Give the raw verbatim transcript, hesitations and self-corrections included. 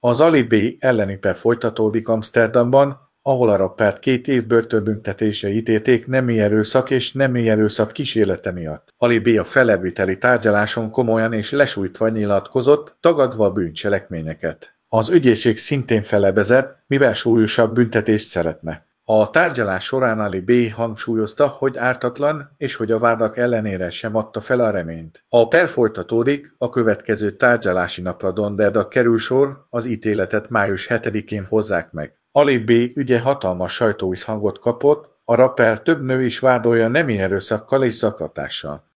Az Ali B. elleni per folytatódik Amsterdamban, ahol a rappert két év börtönbüntetésre ítélték nemi erőszak és nemi erőszak kísérlete miatt. Ali B. a fellebbviteli tárgyaláson komolyan és lesújtva nyilatkozott, tagadva a bűncselekményeket. Az ügyészség szintén felebezett, mivel súlyosabb büntetést szeretne. A tárgyalás során Ali B. hangsúlyozta, hogy ártatlan, és hogy a vádak ellenére sem adta fel a reményt. A per folytatódik, a következő tárgyalási napra Donderda kerül sor, az ítéletet május hetedikén hozzák meg. Ali B. ügye hatalmas sajtóvízhangot kapott, a rapper több nő is vádolja nemi erőszakkal és zaklatással.